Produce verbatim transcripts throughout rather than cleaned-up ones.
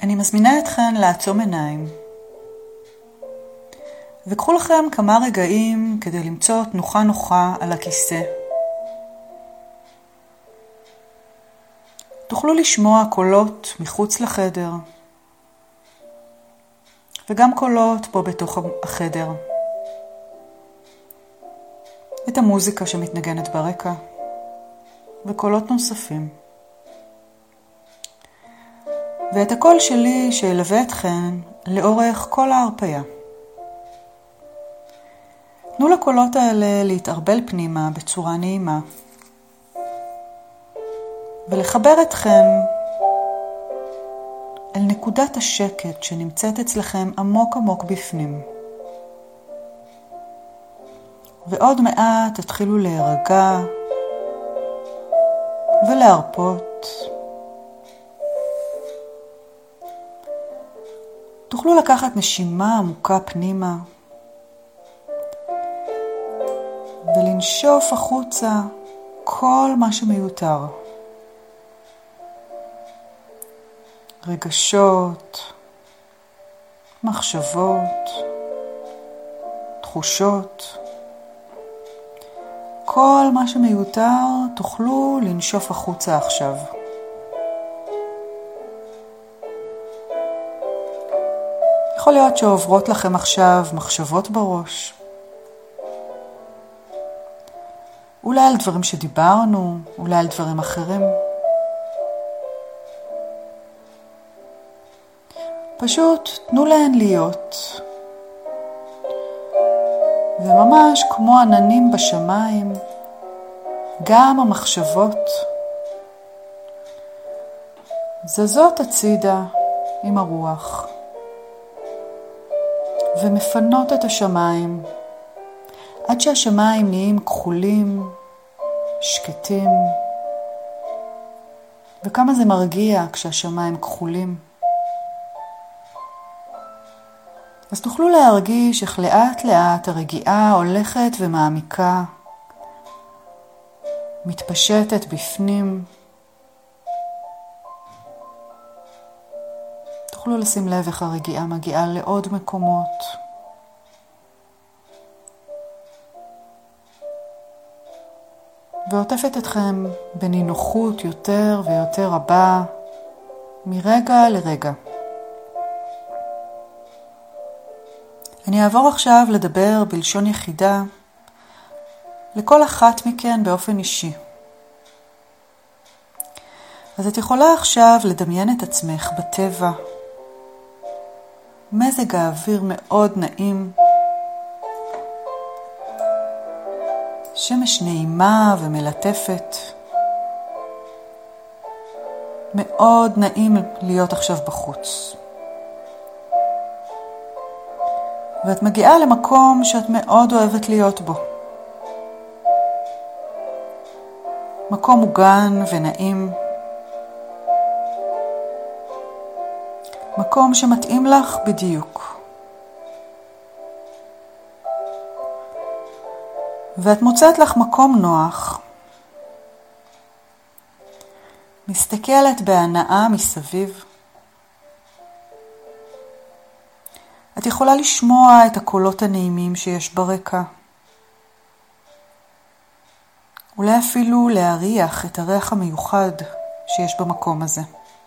אני מזמינה אתכן לעצום עיניים. וקחו לכם כמה רגעים כדי למצוא תנוחה נוחה על הכיסא. תוכלו לשמוע קולות מחוץ לחדר, וגם קולות פה בתוך החדר. את המוזיקה שמתנגנת ברקע, וקולות נוספים. ואת הקול שלי שילווה אתכן לאורך כל ההרפיה. תנו לקולות האלה להתערבל פנימה בצורה נעימה. ולחבר אתכן אל נקודת השקט שנמצאת אצלכם עמוק עמוק בפנים. ועוד מעט תתחילו להירגע ולהרפות. תוכלו לקחת נשימה עמוקה פנימה ולנשוף החוצה כל מה שמיותר. רגשות, מחשבות, תחושות. כל מה שמיותר תוכלו לנשוף החוצה עכשיו. יכול להיות שעוברות לכם עכשיו מחשבות בראש. אולי על דברים שדיברנו, אולי על דברים אחרים. פשוט תנו להן להיות. וממש כמו עננים בשמיים, גם המחשבות זזות הצידה עם הרוח. ומפנות את השמיים, עד שהשמיים נהיים כחולים, שקטים. וכמה זה מרגיע כשהשמיים כחולים. אז תוכלו להרגיש איך לאט לאט הרגיעה הולכת ומעמיקה, מתפשטת בפנים. תוכלו לשים לב איך הרגיעה מגיעה לעוד מקומות. ועוטפת אתכם בנינוחות יותר ויותר רבה, מרגע לרגע. אני אעבור עכשיו לדבר בלשון יחידה לכל אחת מכן באופן אישי. אז את יכולה עכשיו לדמיין את עצמך בטבע. מזג האוויר מאוד נעים. שמש נעימה ומלטפת. מאוד נעים להיות עכשיו בחוץ. ואת מגיעה למקום שאת מאוד אוהבת להיות בו. מקום מוגן ונעים. מקום שמתאים לך בדיוק. ואת מוצאת לך מקום נוח. מסתכלת בהנאה מסביב. את יכולה לשמוע את הקולות הנעימים שיש ברקע. אולי אפילו להריח את הריח המיוחד שיש במקום הזה.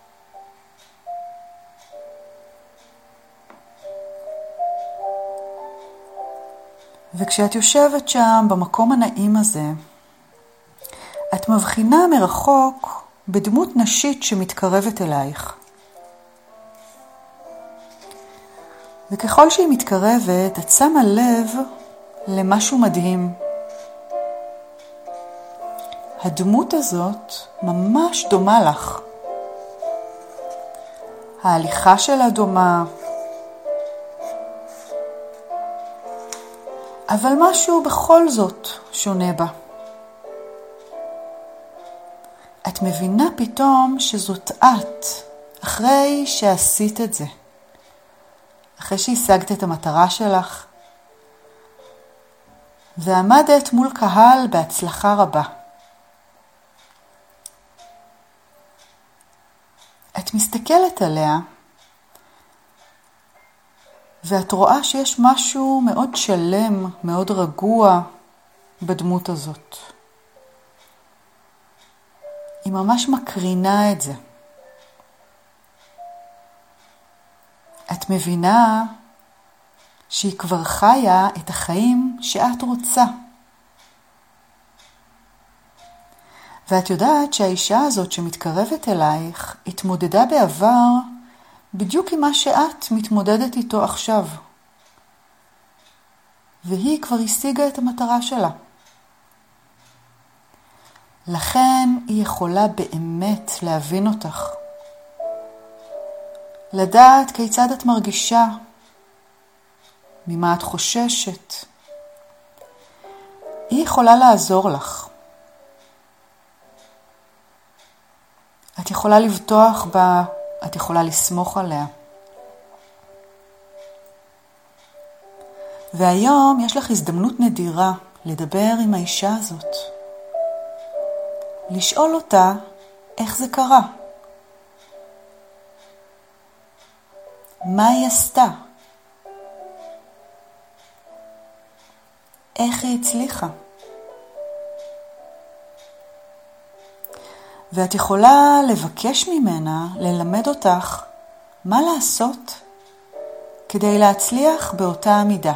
וכשאת יושבת שם במקום הנעים הזה, את מבחינה מרחוק בדמות נשית שמתקרבת אלייך. וככל שהיא מתקרבת, את שמה לב למשהו מדהים. הדמות הזאת ממש דומה לך. ההליכה שלה דומה. אבל משהו בכל זאת שונה בה. את מבינה פתאום שזאת את, אחרי שעשית את זה. אחרי שהשגת את המטרה שלך, ועמדת מול קהל בהצלחה רבה. את מסתכלת עליה, ואת רואה שיש משהו מאוד שלם, מאוד רגוע בדמות הזאת. היא ממש מקרינה את זה. את מבינה שהיא כבר חיה את החיים שאת רוצה. ואת יודעת שהאישה הזאת שמתקרבת אלייך התמודדה בעבר בדיוק עם מה שאת מתמודדת איתו עכשיו. והיא כבר השיגה את המטרה שלה. לכן היא יכולה באמת להבין אותך. לדעת כיצד את מרגישה, ממה את חוששת. היא יכולה לעזור לך. את יכולה לבטוח בה, את יכולה לסמוך עליה. והיום יש לך הזדמנות נדירה לדבר עם האישה הזאת. לשאול אותה איך זה קרה. מה היא עשתה? איך היא הצליחה? ואת יכולה לבקש ממנה ללמד אותך מה לעשות כדי להצליח באותה המידה.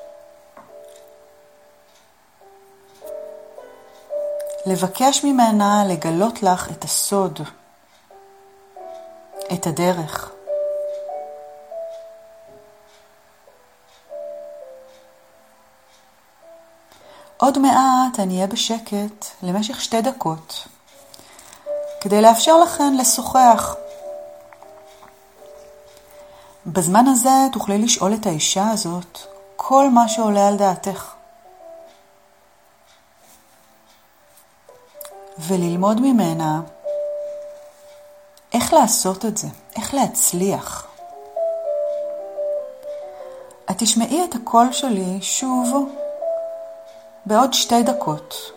לבקש ממנה לגלות לך את הסוד, את הדרך. עוד מעט אני אהיה בשקט למשך שתי דקות, כדי לאפשר לכן לשוחח. בזמן הזה תוכלי לשאול את האישה הזאת כל מה שעולה על דעתך. וללמוד ממנה איך לעשות את זה, איך להצליח. את תשמעי את הקול שלי שוב בעוד שתי דקות.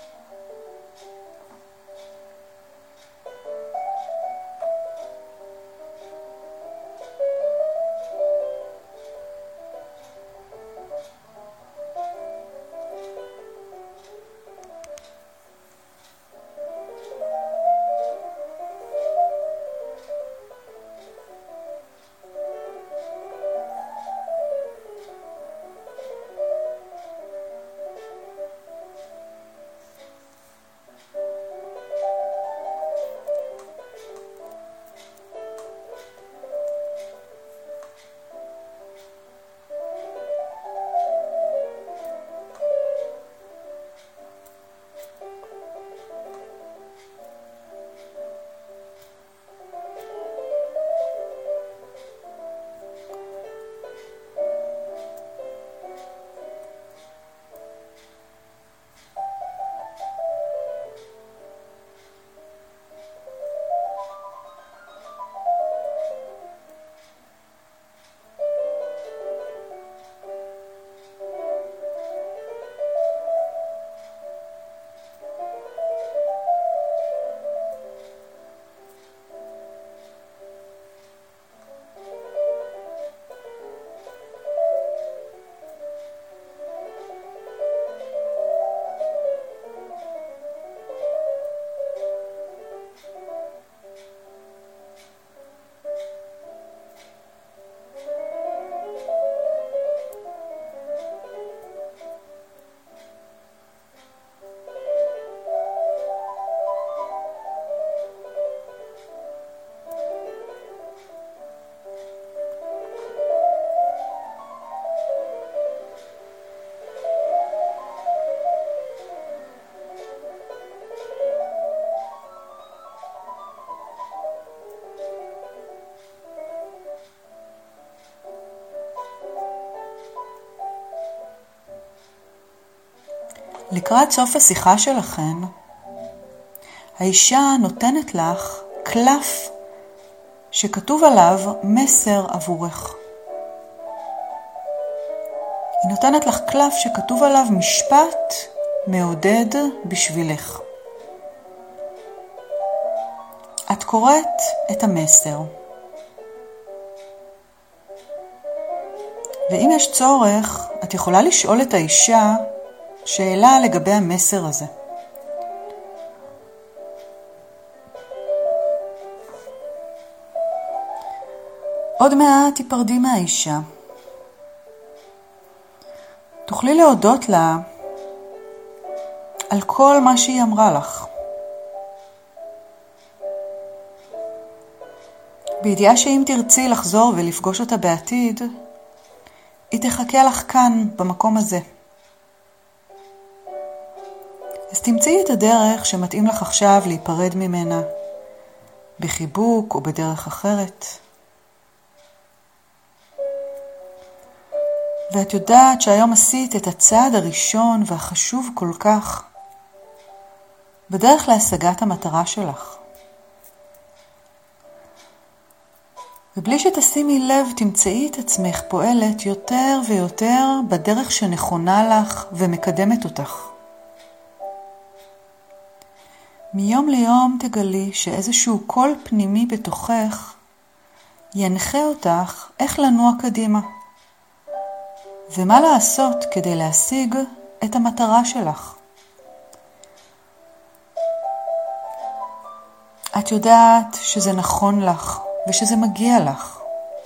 לקראת סוף השיחה שלכן, האישה נותנת לך קלף שכתוב עליו מסר עבורך. היא נותנת לך קלף שכתוב עליו משפט מעודד בשבילך. את קוראת את המסר. ואם יש צורך, את יכולה לשאול את האישה שאלה לגבי המסר הזה. עוד מעט תיפרדי מהאישה. תוכלי להודות לה על כל מה שהיא אמרה לך. בידיעה שאם תרצי לחזור ולפגוש אותה בעתיד, היא תחכה לך כאן, במקום הזה. אז תמצאי את הדרך שמתאים לך עכשיו להיפרד ממנה, בחיבוק או בדרך אחרת. ואת יודעת שהיום עשית את הצעד הראשון והחשוב כל כך, בדרך להשגת המטרה שלך. ובלי שתשימי לב, תמצאי את עצמך פועלת יותר ויותר בדרך שנכונה לך ומקדמת אותך. מיום ליום תגלי שאיזשהו קול פנימי בתוכך ינחה אותך איך לנוע קדימה. ומה לעשות כדי להשיג את המטרה שלך. את יודעת שזה נכון לך ושזה מגיע לך.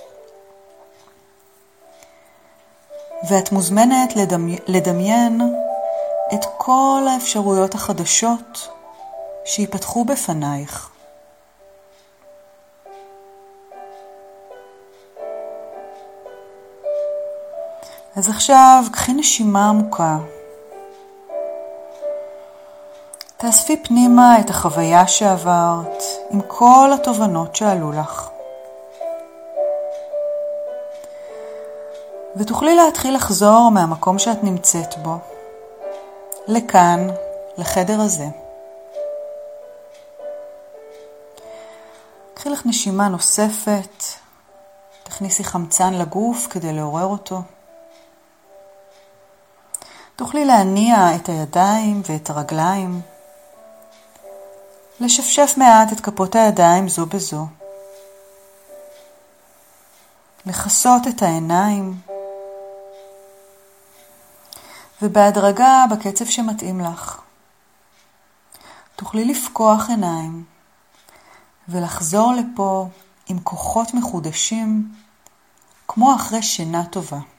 ואת מוזמנת לדמי... לדמיין את כל האפשרויות החדשות שיפתחו בפנייך. אז עכשיו קחי נשימה עמוקה. תאספי פנימה את החוויה שעברת עם כל התובנות שעלו לך. ותוכלי להתחיל לחזור מהמקום שאת נמצאת בו, לכאן, לחדר הזה. קחי לך נשימה נוספת, תכניסי חמצן לגוף כדי לעורר אותו. תוכלי להניע את הידיים ואת הרגליים, לשפשף מעט את כפות הידיים זו בזו, לחסות את העיניים, ובהדרגה בקצב שמתאים לך, תוכלי לפקוח עיניים ולחזור לפה עם כוחות מחודשים כמו אחרי שינה טובה.